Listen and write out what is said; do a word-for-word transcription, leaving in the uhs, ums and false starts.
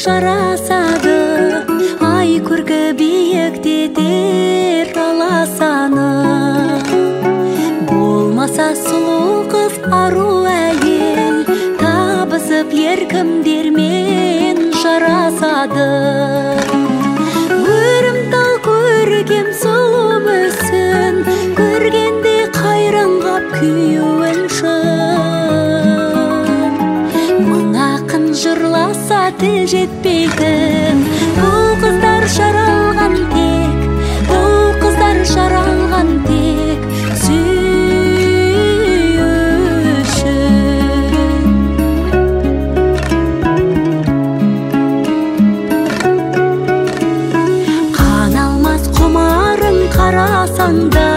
жарасады, ай көркі биіктетер аласаны. Болмаса сұлу қыз ару әйел, табысып еркімдермен жарасады. Өрім тал көркем сұлу мүсін, көргенде қайран қап күйеуін шын. Мың ақын жырласа тіл жетпейтін, бұл қыздар жаралған тек, бұл қыздар жаралған тек сүю үшін. Қан алмас құмарын қарасаң да,